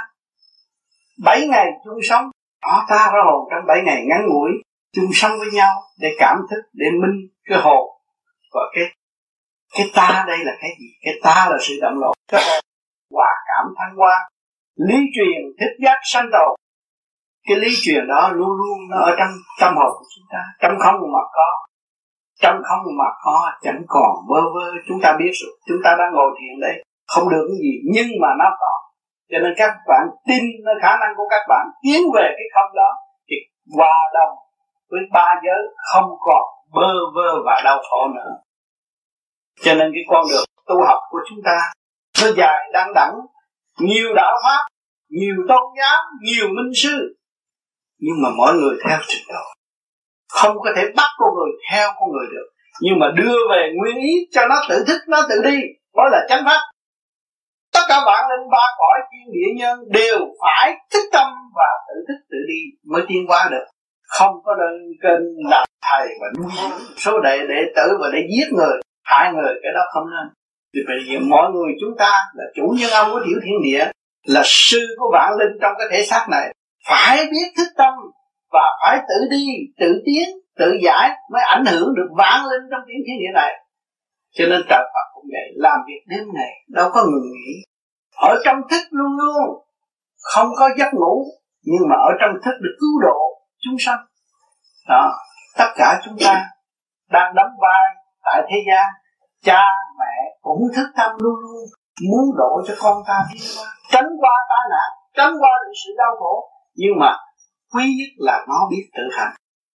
Bảy ngày chung sống, rõ ta rõ hồn trong bảy ngày ngắn ngủi chung sống với nhau để cảm thức, để minh cái hồn và cái cái ta đây là cái gì? Cái ta là sự động lộ, cái hồn hòa cảm thăng hoa, lý truyền thích giác sanh tồn. Cái lý truyền đó luôn luôn nó ở trong tâm hồn của chúng ta, trong không mà có, trong không mà có, chẳng còn vơ vơ. Chúng ta biết rồi, chúng ta đang ngồi thiền đây, không được cái gì, nhưng mà nó còn. Cho nên các bạn tin nơi khả năng của các bạn tiến về cái không đó, thì hòa đồng với ba giới không còn bơ vơ và đau khổ nữa. Cho nên cái con đường tu học của chúng ta nó dài đăng đẳng, nhiều đạo pháp, nhiều tôn giáo, nhiều minh sư, nhưng mà mỗi người theo trình độ, không có thể bắt con người theo con người được, nhưng mà đưa về nguyên ý cho nó tự thức, nó tự đi, đó là chánh pháp. Tất cả bạn lên ba cõi thiên địa nhân đều phải thức tâm và tự thức tự đi mới tiến hóa được. Không có đơn kênh làm thầy và nuôi số đệ đệ tử và để giết người, hại người, cái đó không nên. Vì bây giờ mọi người chúng ta là chủ nhân ông của tiểu thiên địa, là sư của vạn linh trong cái thể xác này, phải biết thức tâm và phải tự đi, tự tiến, tự giải mới ảnh hưởng được vạn linh trong tiểu thiên địa này. Cho nên trời Phật cũng vậy, làm việc đêm ngày đâu có ngừng nghỉ, ở trong thức luôn luôn, không có giấc ngủ, nhưng mà ở trong thức để cứu độ chúng sanh. Đó, tất cả chúng ta đang đóng vai tại thế gian, cha mẹ cũng thức tâm luôn luôn, muốn độ cho con ta tiến qua, tránh qua tai nạn, tránh qua được sự đau khổ, nhưng mà quý nhất là nó biết tự hành.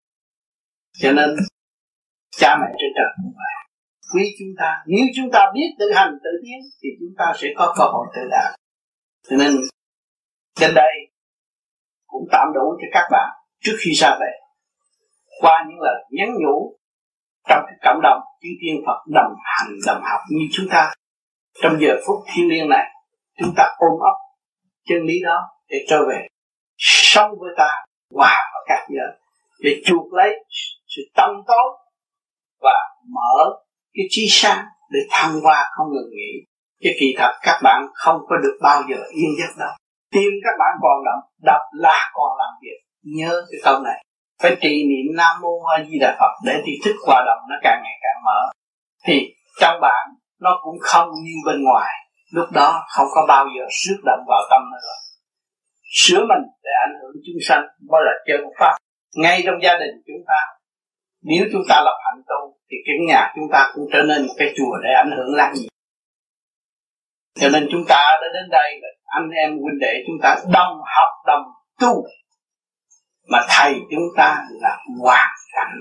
Cho nên cha mẹ trên trời cũng vậy, quý chúng ta, nếu chúng ta biết tự hành tự tiến thì chúng ta sẽ có cơ hội tự đạt. Cho nên đến đây cũng tạm đủ cho các bạn. trước khi ra về, qua những lời nhắn nhủ trong cái cộng đồng chư tiên Phật đồng hành đồng học như chúng ta. Trong giờ phút thiêng liêng này, chúng ta ôm ấp chân lý đó để trở về sống với ta, hòa vào các giới để chuộc lấy sự tâm tối và mở cái trí sáng để thăng hoa không ngừng nghỉ. Chứ kỳ thật các bạn không có được bao giờ yên giấc đâu. Tim các bạn còn động, đập là còn làm việc. Nhớ cái câu này, phải trì niệm Nam Mô A Di Đà Phật để tri thức hoạt động nó càng ngày càng mở. Thì trong bạn nó cũng không như bên ngoài. Lúc đó không có bao giờ xước động vào tâm nữa rồi. Sửa mình để ảnh hưởng chúng sanh mới là chân pháp. Ngay trong gia đình chúng ta, nếu chúng ta lập hạnh tu thì cái nhà chúng ta cũng trở nên một cái chùa để ảnh hưởng lan gì. Cho nên chúng ta đã đến đây là anh em huynh đệ chúng ta đồng học đồng tu, mà thầy chúng ta là hoàn cảnh.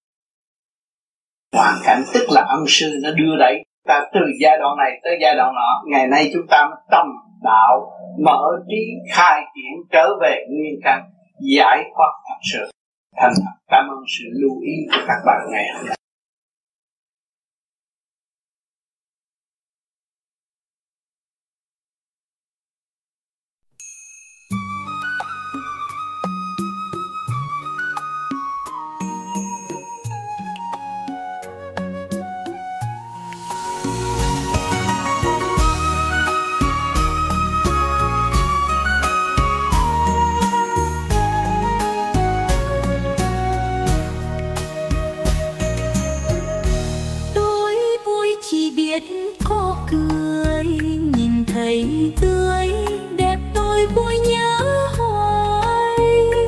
Hoàn cảnh tức là ân sư nó đưa đẩy ta từ giai đoạn này tới giai đoạn nọ. Ngày nay chúng ta mới tâm đạo, mở trí, khai triển, trở về nguyên căn, giải thoát thật sự. Thành thật cảm ơn sự lưu ý của các bạn ngày hôm nay. Tươi đẹp tôi vui nhớ hoài.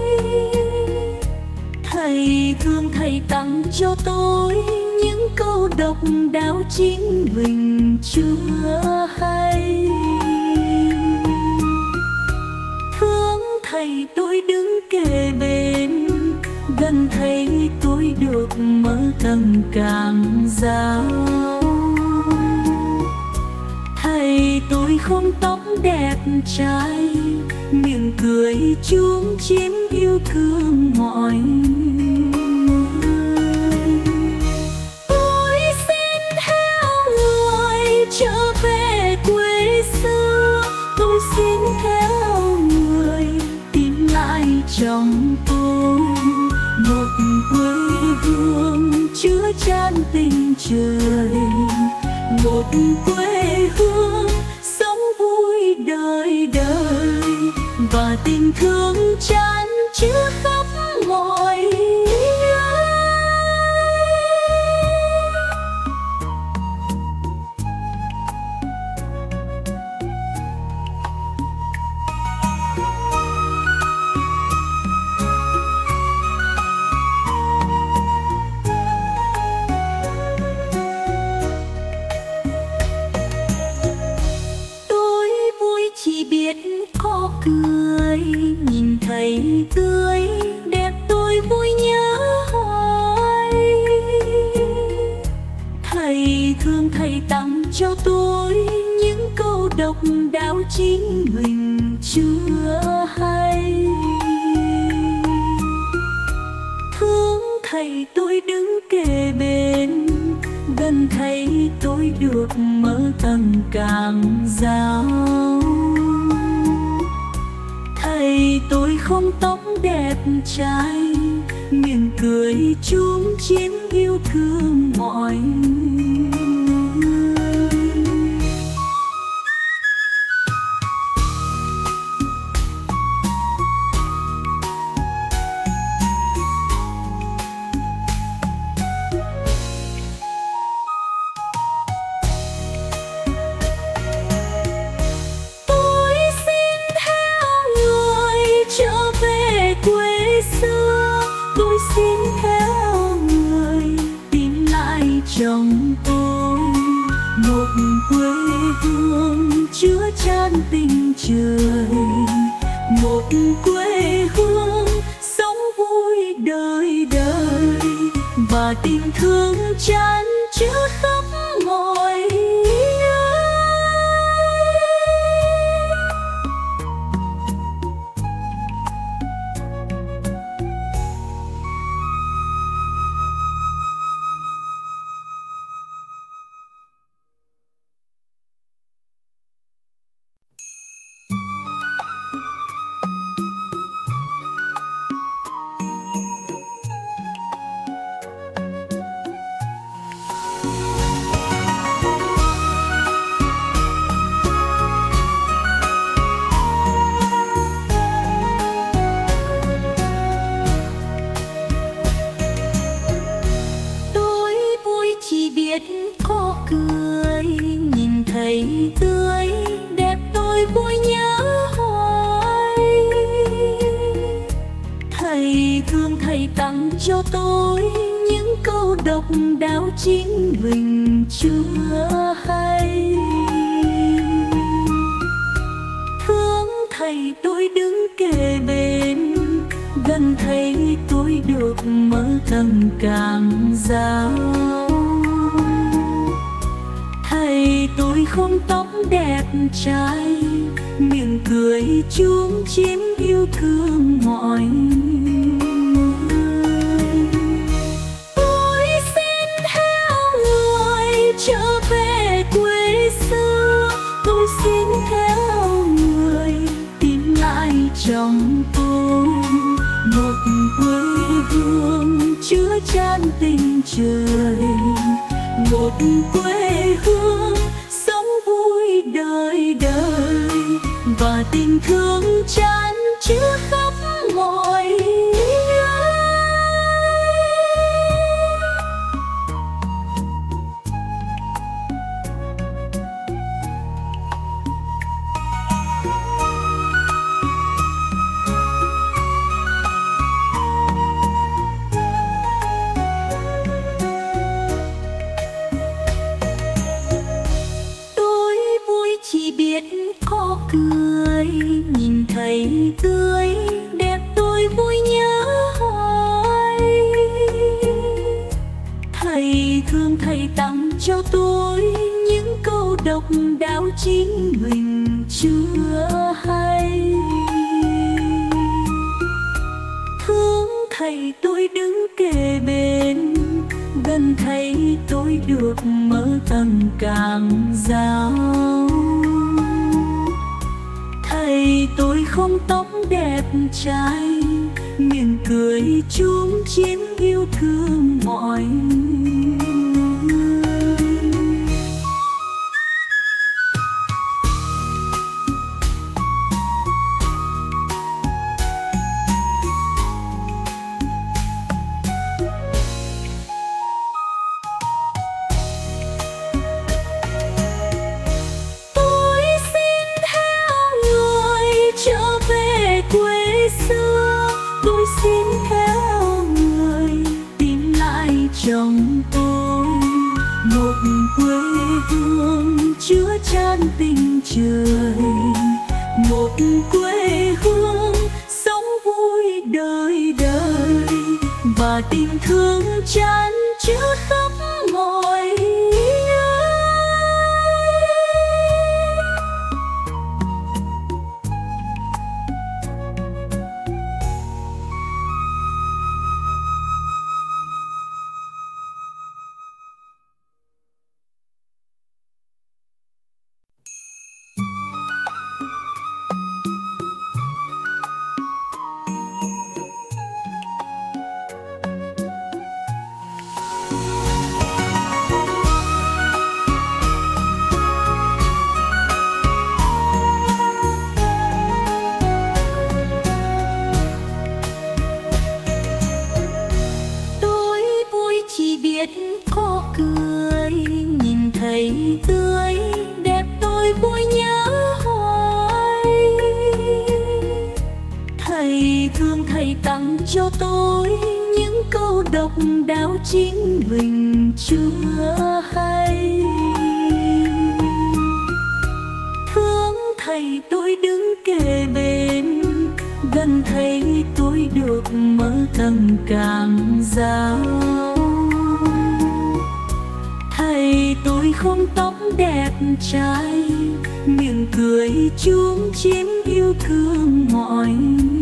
Thầy thương thầy tặng cho tôi những câu độc đáo chính mình chưa hay. Thương thầy tôi đứng kề bên, gần thầy tôi được mở tầng cảm giáo. Thầy tôi không tóc đẹp trai, miệng cười chúm chím yêu thương mọi người. Tôi xin theo người trở về quê xưa, tôi xin theo người tìm lại trong tôi một quê hương chứa chan tình trời. Một quê hương sống vui đời đời, và tình thương chan chứa khắp mọi có cười. Nhìn thầy tươi đẹp tôi vui nhớ hoài. Thầy thương thầy tặng cho tôi những câu độc đáo chính mình chưa hay. Thương thầy tôi đứng kề bên, gần thầy tôi được mở tầng cảm giáo. Thầy tôi không tóc đẹp trai, miệng cười chúm chím yêu thương mọi người. Trong tôi một quê hương chứa chan tình trời. Một quê hương sống vui đời đời, và tình thương chan chứa khắp mọi nơi. thầy tặng cho tôi những câu độc đáo chính mình chưa hay. Thương thầy tôi đứng kề bên, gần thầy tôi được mở tầng cảm giáo. Thầy tôi không tóc đẹp trai, miệng cười chúm chím yêu thương mọi người. Tôi xin theo người trở về quê xưa, tôi xin theo người tìm lại trong tôi một quê hương chứa chan tình trời, một quê hương sống vui đời đời và tình thương chan chứa khắp mọi có cười nhìn thầy tươi đẹp, tôi vui nhớ hoài. Thầy thương thầy tặng cho tôi những câu độc đáo chính mình chưa hay. Thương thầy tôi đứng kề bên, gần thầy tôi được mở tầng cảm giáo. Thầy tôi không tóc đẹp trai, miệng cười chúm chím yêu thương mọi người. Tôi xin theo người tìm lại trong tôi một quê hương chứa chan tình trời, một quê hương sống vui đời đời và tình thương chan chứa khắp mọi có cười nhìn thầy tươi đẹp, tôi vui nhớ hoài. Thầy thương thầy tặng cho tôi những câu độc đáo chính mình chưa hay. Thương thầy tôi đứng kề bên, gần thầy tôi được mở tầng cảm giáo. Thầy tôi không tóc đẹp trai, miệng cười chúm chím yêu thương mọi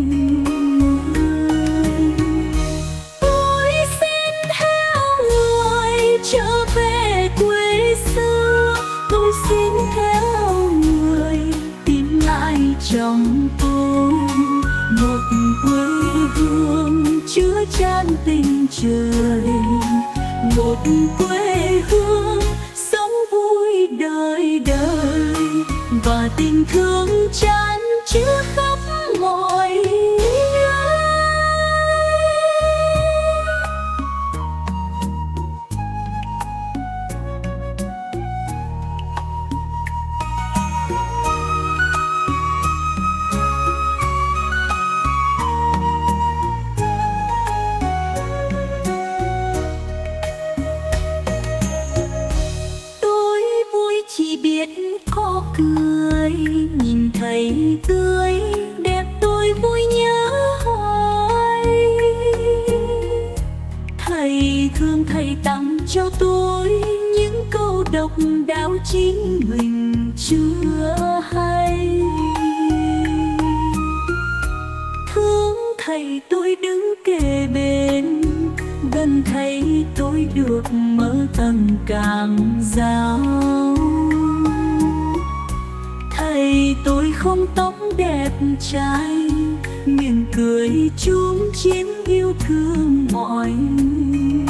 người. Tôi xin theo người trở về quê xưa, tôi xin theo người tìm lại trong tôi một quê hương chứa chan tình trời, một quê hương sống vui đời đời và tình thương chan chứa khắp mọi thầy thương thầy tặng cho tôi những câu độc đáo chính mình chưa hay. Thương thầy tôi đứng kề bên, gần thầy tôi được mở tầng càng giáo. Thầy tôi không tóc đẹp trai, miệng cười chúm chím yêu thương mọi người.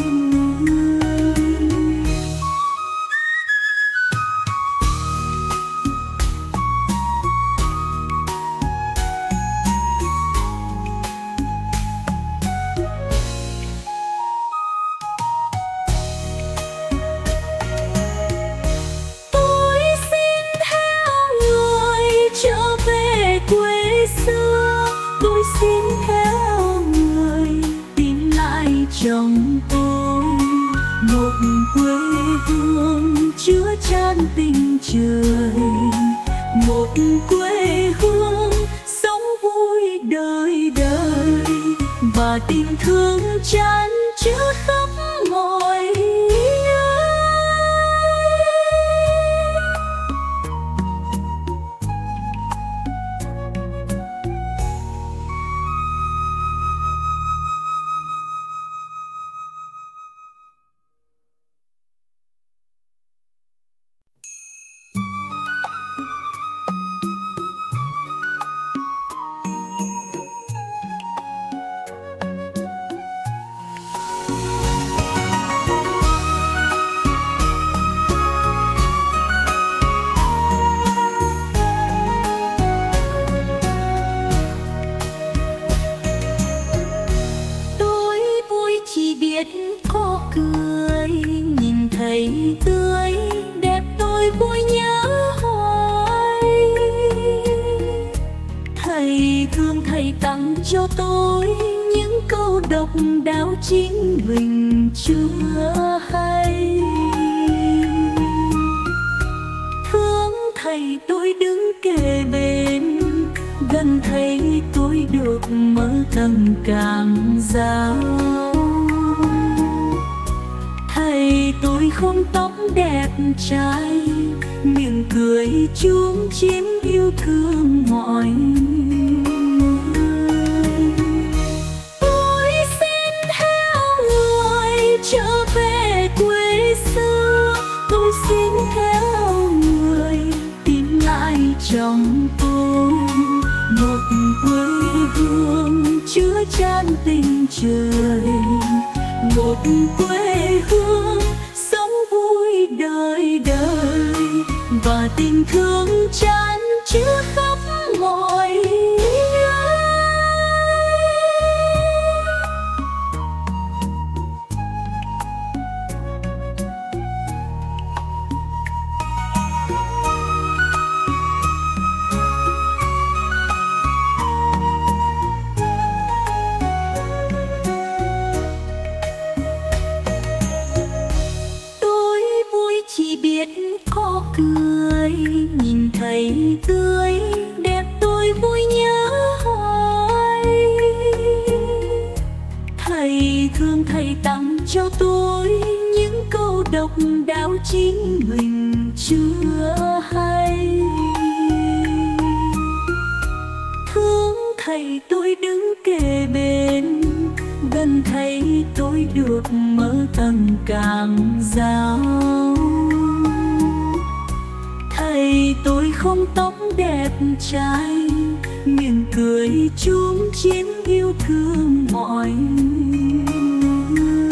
Tôi xin theo người trở về quê xưa, tôi xin theo người tìm lại chồng tôi, một quê hương chứa chan tình trời, một quê hương sống vui đời đời, và tình thương chan chứa khắp mọi nơi. Có cười nhìn thầy tươi đẹp, tôi vui nhớ hoài. Thầy thương thầy tặng cho tôi những câu độc đáo chính mình chưa hay. Thương thầy tôi đứng kề bên, gần thầy tôi được mở tầng càng giáo. Thầy tôi không tóc đẹp trai, miệng cười chúm chím yêu thương mọi người. Tôi xin theo người trở về quê xưa, tôi xin theo người tìm lại chồng tôi, một quê hương chứa chan tình trời, một quê hương sống vui đời đời, và tình thương chan chứa khắp mọi nơi. Chỉ biết có cười nhìn thầy tươi đẹp, tôi vui nhớ hoài. Thầy thương thầy tặng cho tôi những câu độc đáo chính mình chưa hay. Thương thầy tôi đứng kề bên, gần thầy tôi được mở tầng càng giáo. Thầy tôi không tóc đẹp trai, miệng cười chúm chím yêu thương mọi người.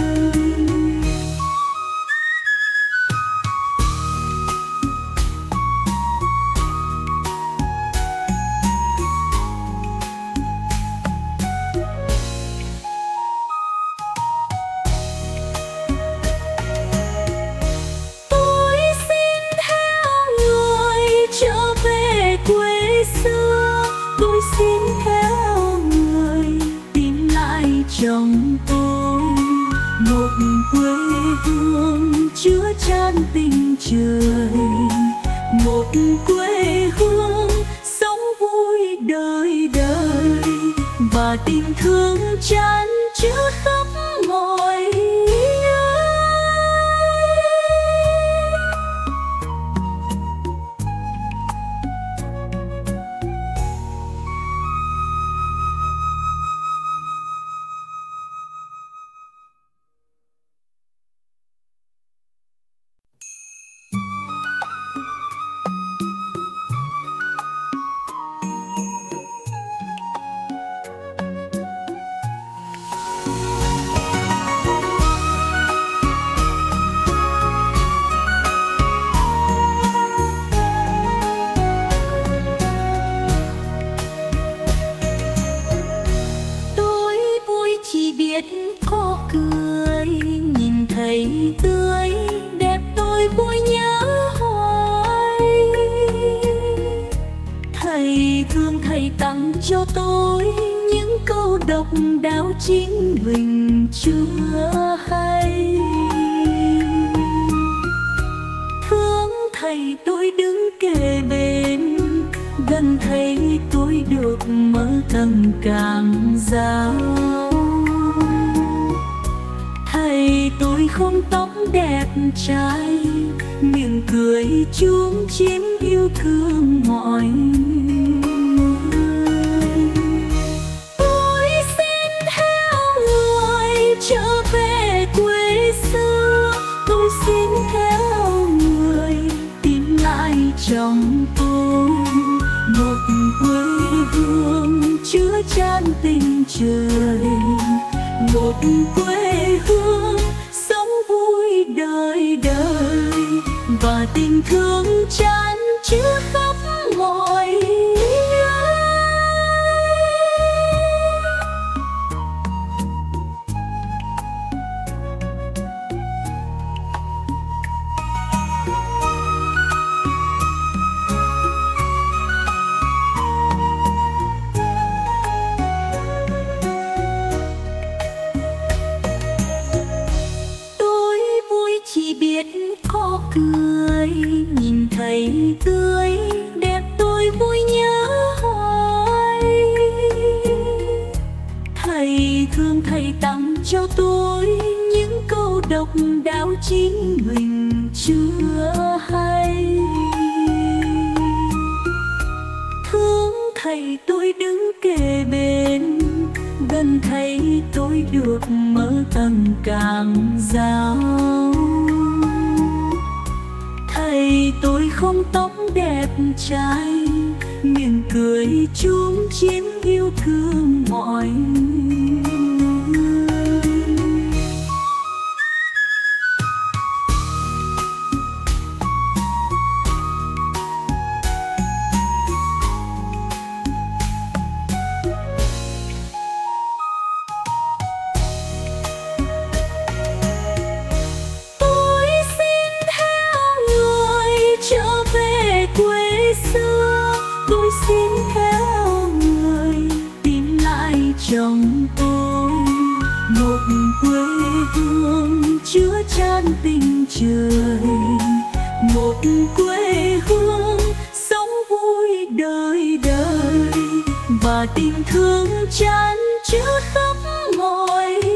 Quê xưa tôi xin theo người tìm lại chồng tôi, một quê hương chứa chan tình trời, một quê hương sống vui đời đời, và tình thương chan chứa khắp mọi nơi. khó cười, nhìn thầy tươi đẹp tôi vui nhớ hoài. Thầy thương thầy tặng cho tôi những câu độc đáo chính mình chưa hay. Thương thầy tôi đứng kề bên, gần thầy tôi được mở tầng càng giáo. Thầy tôi không tóc đẹp trai, miệng cười chúm chím yêu thương mọi người. Tôi xin theo người trở về quê xưa, tôi xin theo người tìm lại trong tôi một quê hương chứa chan tình trời, một quê hương sống vui đời đời và tình thương chan chứa khắp mọi nơi. Chỉ biết khó cười, nhìn thầy tươi đẹp tôi vui nhớ hoài. Thầy thương thầy tặng cho tôi những câu độc đáo chính mình chưa hay. Thương thầy tôi đứng kề bên, gần thầy tôi được mở tầng càng giáo. Thầy tôi không tóc đẹp trai, miệng cười chúm chím yêu thương mọi người. Trở về quê xưa, tôi xin theo người tìm lại trong tôi một quê hương chứa chan tình trời, một quê hương sống vui đời đời và tình thương chan chứa khắp mọi